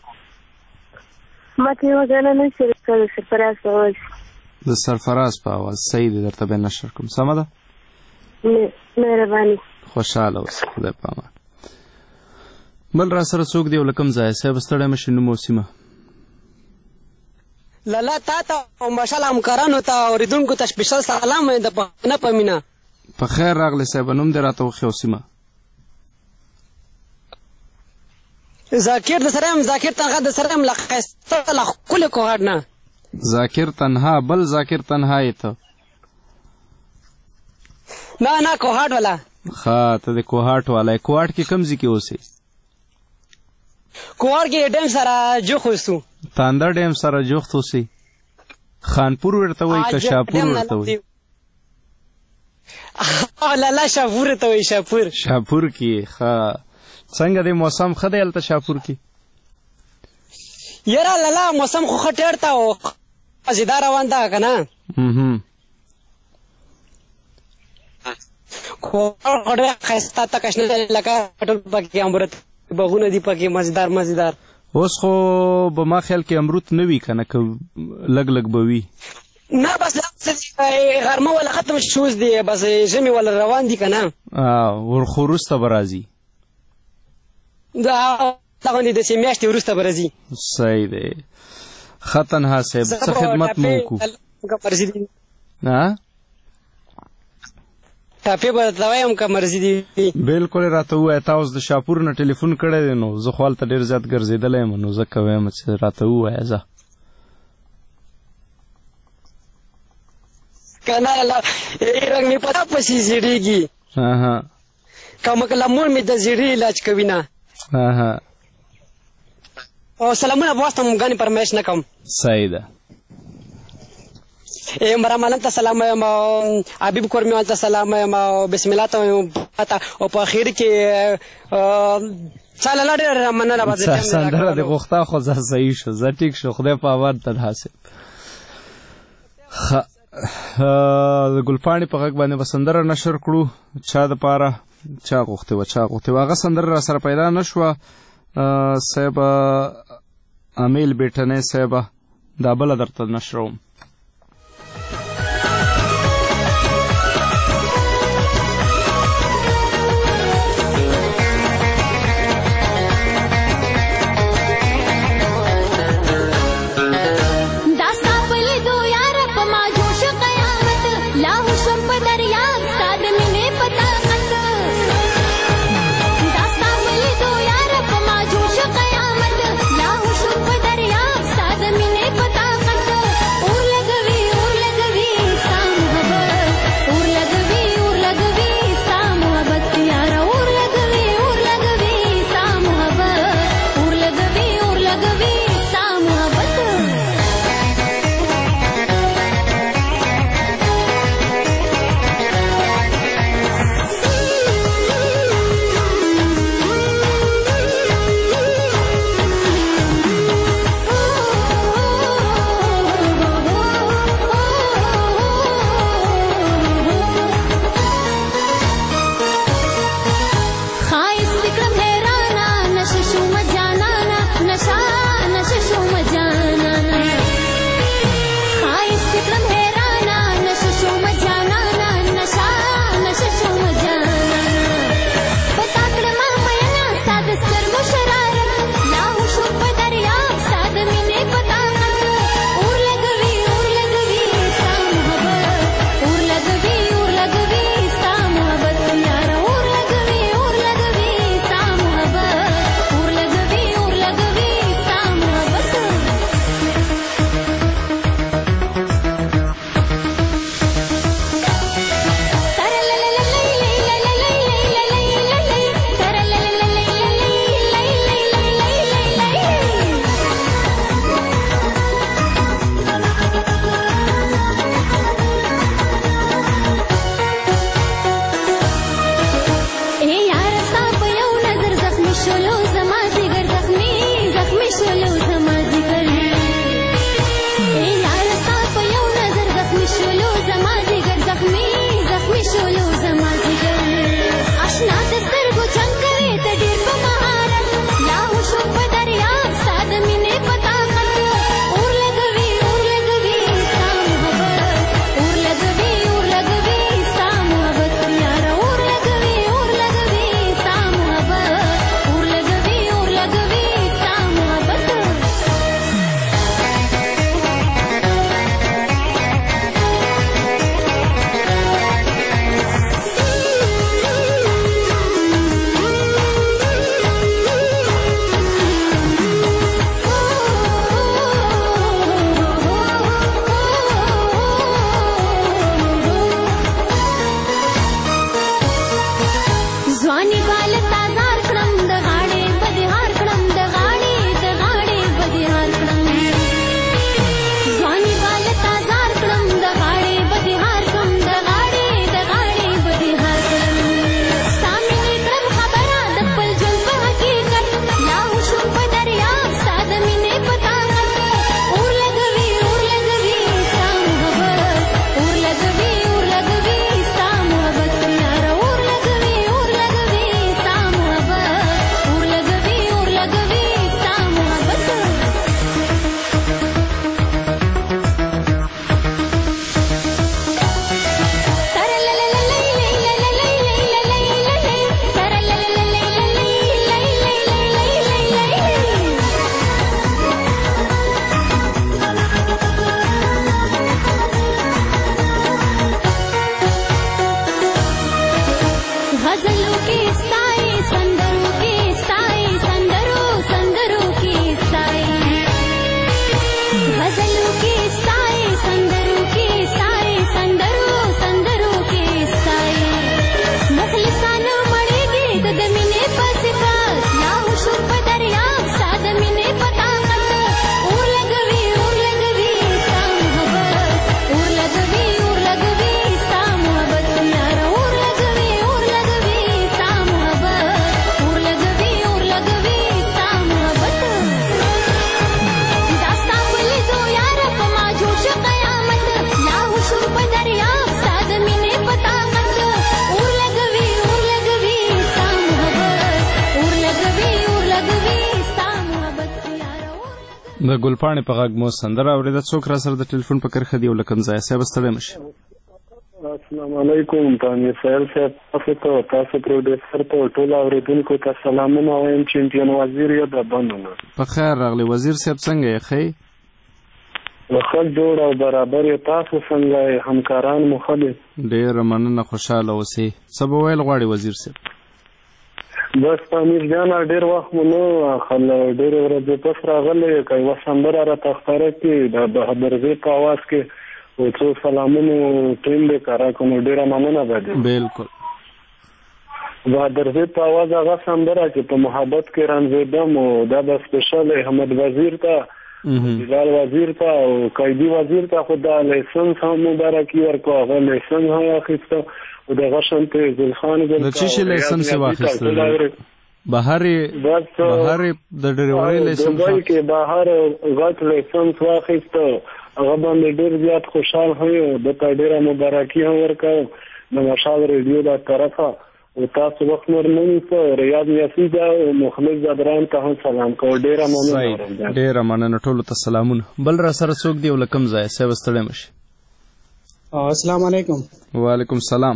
ما ته یوه ګاڼه نشر کړه د سرفراز په اواز د سرفراز په اواز صحیح دی درته به نشر کوم سمه ده مهرباني خوشحاله اوسه خدای په امان بل را سره څوک دی او له کوم ځایه صاحب ستړی مشي نوم او سیمه لالا تا ته او مشال همکارانو ته اوریدونکو ته سپیشل سلام د پښتنه په مینا په خیر راغلی صاحب نوم دې راته وښیه او سیمه ذاکر د سره هم ذاکر تنها د سره هم له ښایسته له ښکلې کوهاټ نه ذاکر تنها بل ذاکر تنها یې ته نه کوهاټ والا ښه ته د کوهاټ والا کوهاټ کې کوم ځای کې اوسې کوهاټ کې ډیم سره جوخ اوسو تانده ډیم سره جوخت اوسې خانپور ورته وایي که شاپور ورته وایي لالا شاپور ته وایي شاپور کې ښه څنګه دی موسم ښه دی هلته شاپور کې یاره لالا موسم خو ښه ټیټ ته و مزیدار روان ده که نه کوهاټ ډېر ښایسته تکشنه لکه ټول پکې امرت باغونه دي پکې مزیدار اوس خو به ما خیال کې امرود نه وي که نه که لږ به وي نه بس غرمه والا ختم شوز دی بس ژمي والا روان دي که نه ورخو وروسته به راځي دغه داسې میاشتې وروسته به راځي صحیح دی ښه تنها صاحب څه خدمت مو وکړو ټاپې به درته وایم که مرضي دي بلکل یې راته ووایه تا اوس د شاپور نه ټلیفون کړی دی نو زه خو هلته ډېر زیات ګرځېدلی یم نو ځکه وایم چې راته ووایه ځه که نه رنګ مې په تا پسې زیړېږي که مور مې د زیړې علاج کوي نه او سلامونه به واستم ګانې فرمایش نه کوم صحیح ده مرامالم ته سلام وایم او حبیب کورمیوان ته سلام وایم او بسم الله ته وایم او په اخر کې څاله ډېره مننه به سندره دې غوښته خو زه صحیح شو زه ټیک شو خدای په امان تنها صاحب د ګلپاڼې په غږ باندې به سندره نشر کړو چا دپاره چا غوښتې وه هغه سندره را سره پیدا نه شوه صاحب امیل بیټنی صاحبه دا بله درته نشروم اور د ګلپاڼې په غږ مو سندره اورېده. څوک را سره د ټلیفون په کرښه دی او له کوم ځایه؟ صاحب ستړی مه شي. السلام علیکم. تعمیر سهیل صاحب تاسو ته تاسو پروډیوسر ته ټولو اورېدونکو ته سلامونه وایم. چمپیون وزیر یې د بندونه په خیر راغلی. وزیر صاحب څنګه یې؟ ښه ښه جوړ او برابر یې. تاسو څنګه یې؟ همکاران مو ښه دي؟ ډېره مننه، خوشحاله اوسئ. څه به ویل غواړې وزیر صاحب؟ بس تعمیر جانه ډېر وخت مو نه اخل، ډېرې ورځې پس راغلی که یوه سندره راته ښکاره کړي د بهادرزۍ په اواز کې او څو سلامونو ټیم دی که راکړو نو ډېره مننه به دي. بلکل بهادرزۍ په اواز هغه سندره چې په محبت کې رنځېدم او دا به سپیشل احمد وزیر ته، بلال وزیر ته او قیدي وزیر ته خو دا لایسنس هم مبارکي ورکړو. هغه لایسنس هم واخیسته او دغه شانتې ګلخان د څه شي لایسنس یې واخیسته؟ بهر د ډریورۍ لایسنس؟ دبۍ کې بهر غټ لایسنس واخیسته. هغه باندې ډېر زیات خوشحال هم یو. دته ډېره مبارکي هم ورکړو د مشال ریډیو له طرفه او تاسو وخت نور نه نیسه. ریاض نیاسي ده او مخلص زدران ته هم سلام کوو. ډېره مننه. ډېره مننه، ټولو ته سلامونه. بل را سره څوک دی او له کوم ځایه؟ صاحب ستړی مه شي. السلام علیکم. وعلیکم السلام.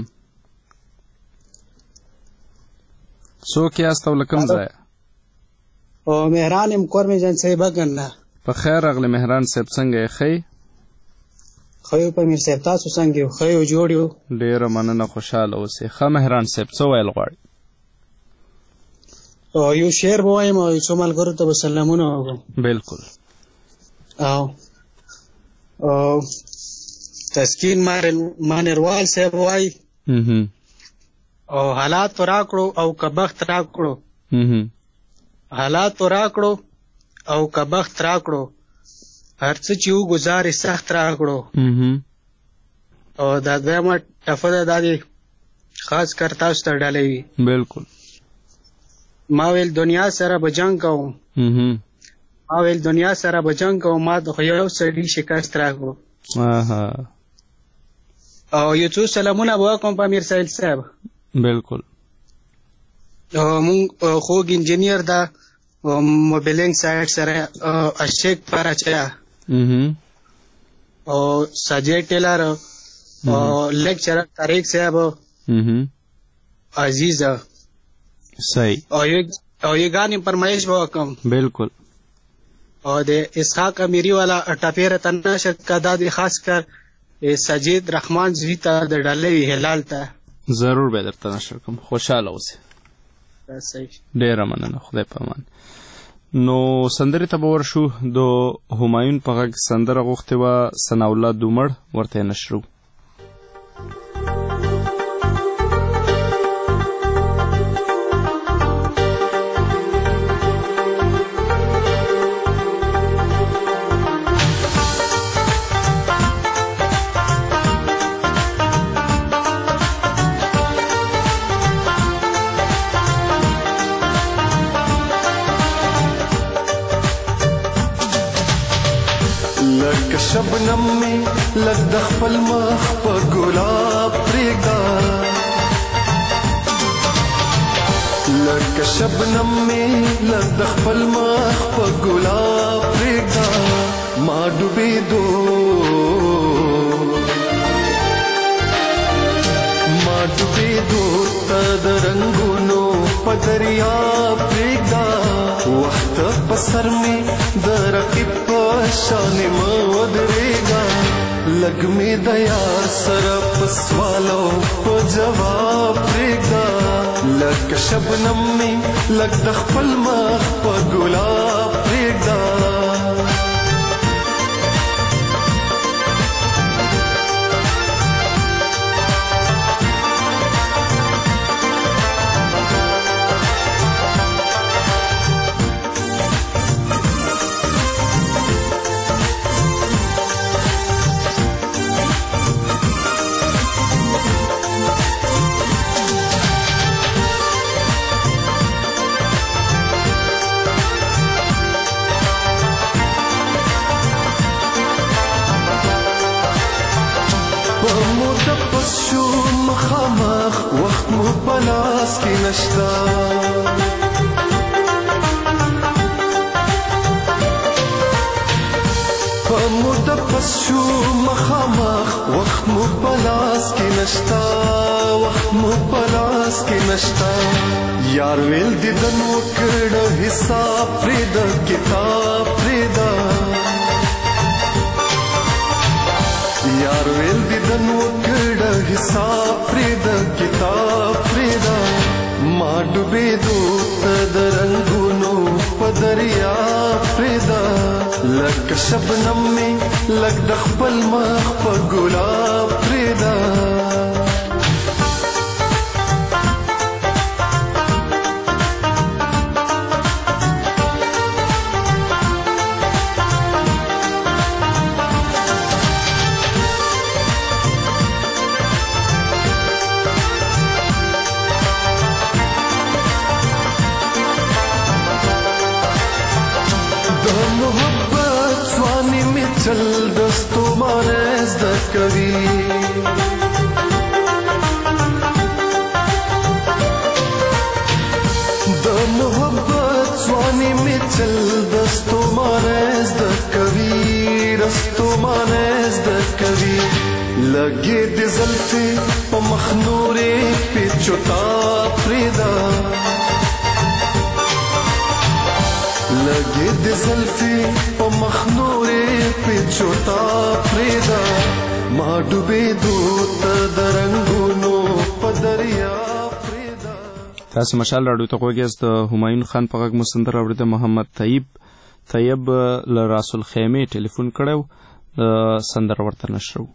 څوک یاست او له کوم ځایه؟ مهران یم کور مې جان صاحب ګنه. په خیر راغلی مهران صاحب، څنګه یې؟ ښه ښه یو پامیر صاحب، تاسو څنګه یو؟ ښه یو جوړ یو. ډېره مننه، خوشحاله اوسئ. ښه مهران صاحب څه ویل غواړئ؟ یو شعر به وایم او څو ملګرو ته به سلامونه وکړم. بلکل. تسکین مانروال صاحب وایي او حالات راکړو او کبخت راکړو، حالات راکړو او کبخت راکړو، هر څه چې وګزارې سخت راکړو. او دا دویمه ټفه ده، دا دې خاص کر تاسو ته ډالۍ وي. بلکل. ما ویل دنیا سره به جنګ کوم، ما ویل دنیا سره به جنګ کوم، ما د خو یو سړي شکست راکړو. او یو څو سلامونه به وکړم په امیر سهیل صاحب. بلکل. مونږ خوږ انجینیر ده موبیلینګ سایټ سره اشیک پراچیا او ساجد ټیلر او لیکچر طارق صاحب عزیز صحیح او یہ گانی فرمائش به وکم. بلکل. او د اسحاق امیری والا ټاپیر تنشر کا داد خاص کر سجید رحمان زوی ته د ډالۍ هلال ته ضرور به درته نشر کوم. خوشحاله اوسئ. ډېره مننه، خدای په امان. نو سندرې ته به ورشو. د همایون په غږ سندره غوښتې وه ثناالله دومړ، ورته یې نشرو. شبنم میں لگ د خپل مخ په ګلاب پرېږده، لکه شبنم میں لگ د خپل مخ په ګلاب پرېږده، ما ډوبېدو ته د رنګونو په دریاب پرېږده، وخت په سر مې د رقیب په شان مه ودرېږه، لږ مې د یار سره په سوالو په جواب پرېږده، لکه شبنم مې لږ د خپل مخ په ګلاب پرېږده. مخامخ وخت مو پلاس کې نشتا، مخامخ وخت مو پلاس کې نشتا وخت مو پلاس کې نشتا یار ویل دیدن وکړه حساب پرېدا کتاب پرېدا یار ویل دیدن وکړه حساب پرېدا کتاب پرېدا ما ډوبېدو ته د رنګونو په دریا پرېدا لکه شبنم مې لږ د خپل مخ په ګلاب پرېدا چل دستو مانز د کوي د محبت سوانی می چل دستو مانز د کوي رستو مانز د کوي لګي د زلفي په مخنورې په چوتا پرېدا لګي د زلفي په مخنورې په چوتا پرېدا ما ډوبېدو ته د رنګونو په دریا پرېدا. تاسو مشال راډیو ته غوږیاست. د همایون خان په غږ مو سندره اورېده. محمد طیب له رسول خیمې ټلیفون کړی سندره ورته نشرو.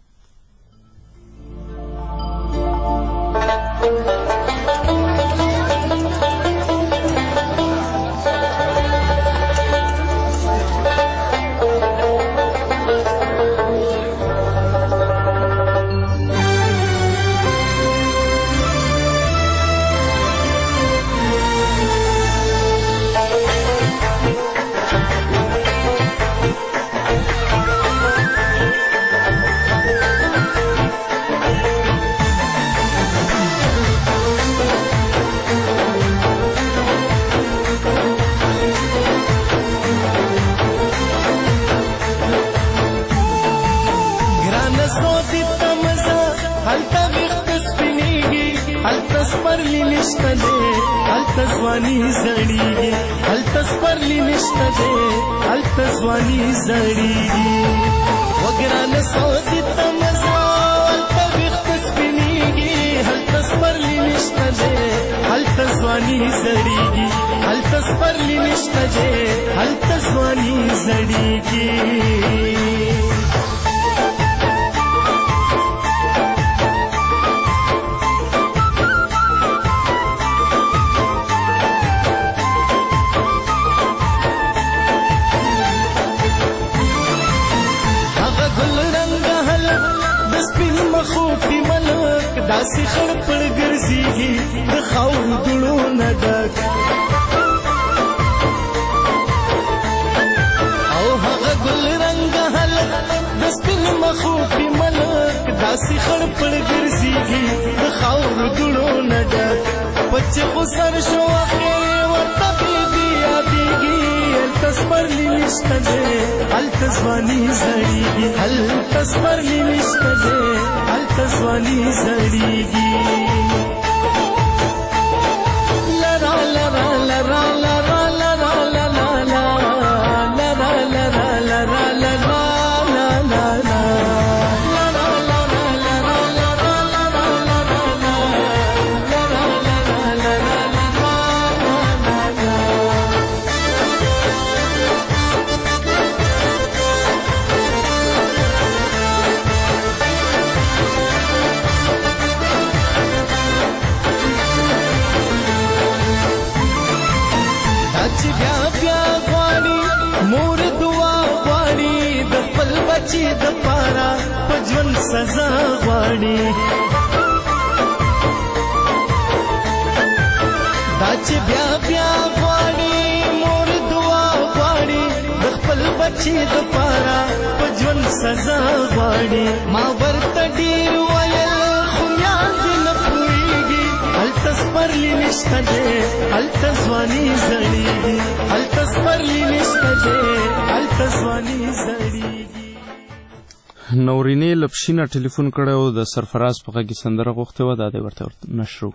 نورینې لپشینه ټلیفون کړی و د سرفراز په غږ کې سندره غوښتې وه دا دی ورته نشرو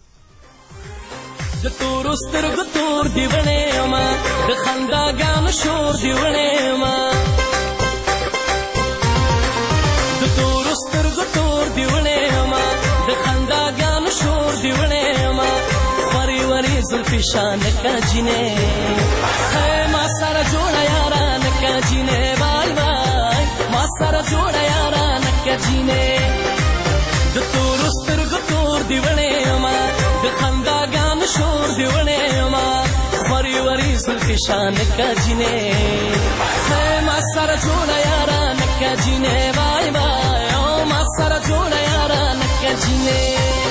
د تورو سترګو تور دیوڼې یمه د خنداګانو شور دیوڼې یمه د تورو سترګو تور دیوڼې یمه د خنداګانو شور دیوڼې یمه خورې ورې زلفې شانکه جینې ما سره جوړه یارانکه جینې بای بای ما سره جوړه یارانکه جینې د تورو سترګو تور دیوڼې یمه د خنداګانو شور دیوڼې یمه خورې ورې زلفې شانکه جینې ما سره جوړه یارانکه جینې بای بای ما سره جوړه یارانکه جینې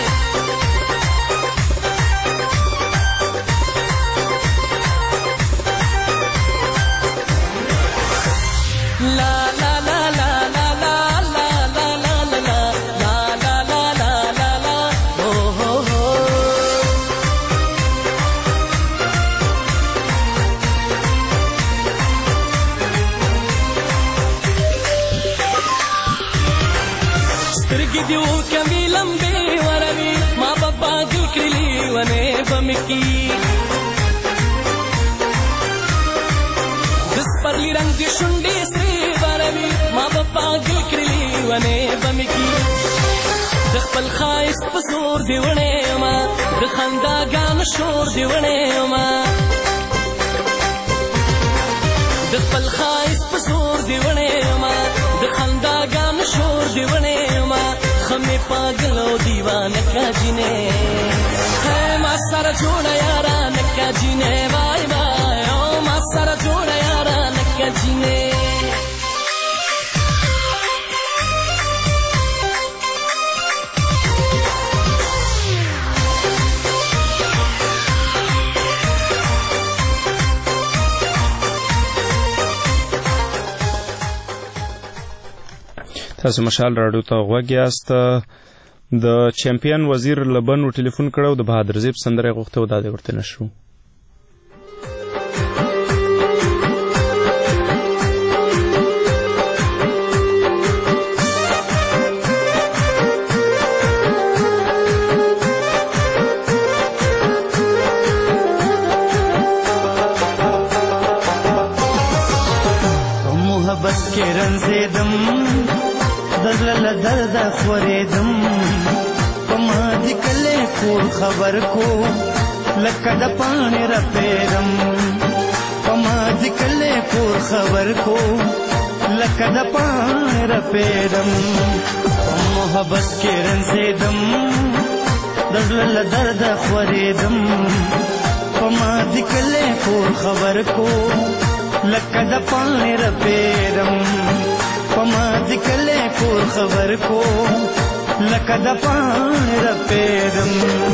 دیو کمی لمبی وروی ما بابا گل کلی ونه بمکی دس پرلی رنگ شنڈی سری وروی ما بابا گل کلی ونه بمکی دخپل خایس پسور دیونے ما دخنداگان شور دیونے ما دخپل خایس پسور دیونے ما دخنداگان شور دیونے ما خمی پاگلو دیوانکا جینے ما سارا جوڑا یارانکا جینے بائی بائی ما سارا جوڑا یارانکا جینے تاسو مشال راډیو ته غوږ یاست د چمپیون وزیر لبنو ټلیفون کړو د بهادر زیب سندره غوښته و دا دی ورته نشو محبت کې رنځېدم دزل درد خوریدم پما دکلے کور خبر کو لکه د پانی رپیدم پما دکلے کور خبر کو لکه د پانی رپیدم محبت کې رنځېدم دزل درد خوریدم پما دکلے کور خبر کو لکه د پانی رپیدم پما دکلے کور خبر کو لکه د پانی رپیدم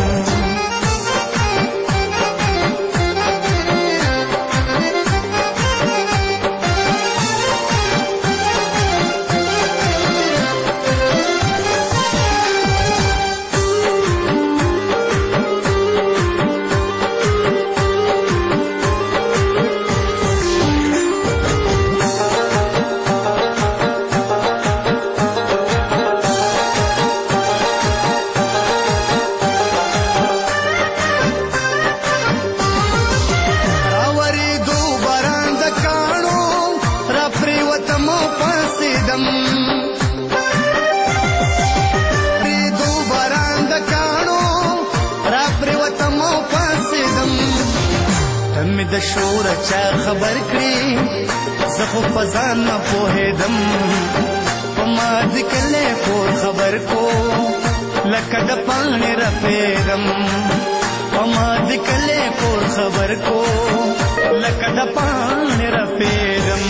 د شور چا خبر کړي زخو فزان نه پوهېدم پما دکلے کور خبر کو لکه د پانی رپیدم پما دکلے کور خبر کو لکه د پانی رپیدم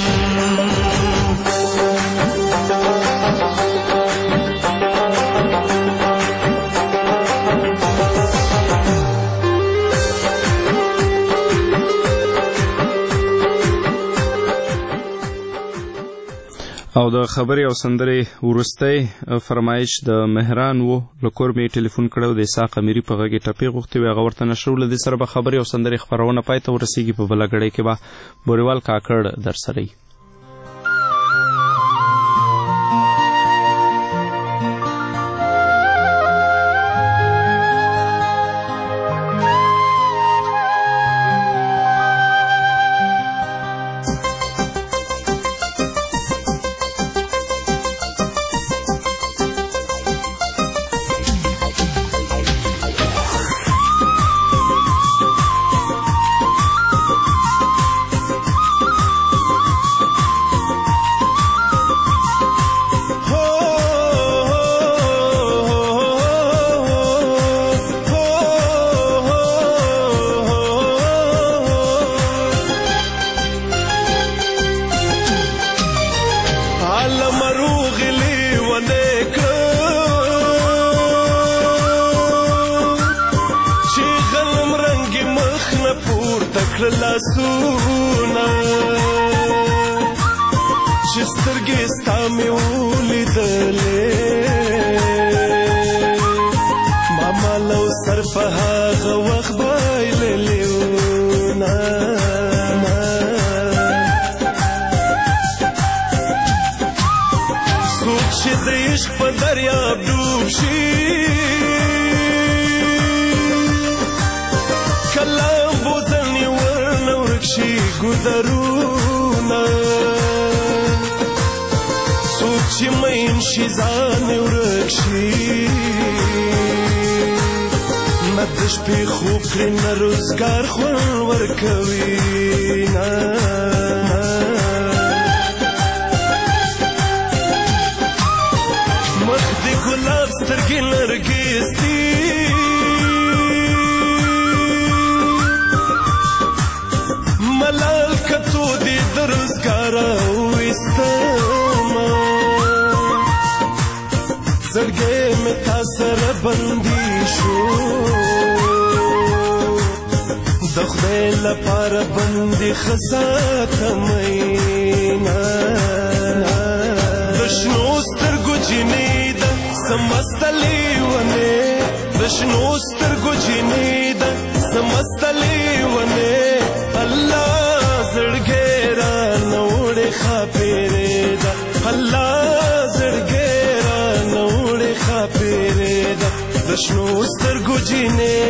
او د خبرې او سندرې وروستی فرمایش د مهران و لکور مې ټلیفون کړو د اسحاق امیري په غږ ټپې غوښتې وې هغه ورته نشر له دې سره به خبرې او سندرې خپرونه پای ته ورسیږي په بله ګړۍ کې به بوریوال کاکړ در سره کړل لاسونه چې سترګې ستا مې ولیدلې ما مال او سر په هغه وخت بایللې ونه څوک چې د عشق په دریاب ډوب شي کلام بوزنې ورنه ورک شي ګودرونه څوک چې مین شي ځان ورک شي نه د شپې خوب کړي نه روزګار خوند ورکوي نه مخ دې ګلاب سترګې نرګس دي ملال کتو دې د روزګاره ویستما زړګی مې تا سره بندي شو د خدای لپاره بندي خساته مینا د شنو سترګو جینۍ ده سمسته لیونې د شنو سترګو جینۍ ده سمسته لیونې الله زړګی رانه وړې ښاپېرې ده الله زړګی رانه وړې ښاپېرې ده د شنو سترګو جینۍ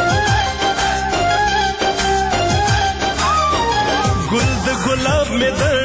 گل د گلاب میں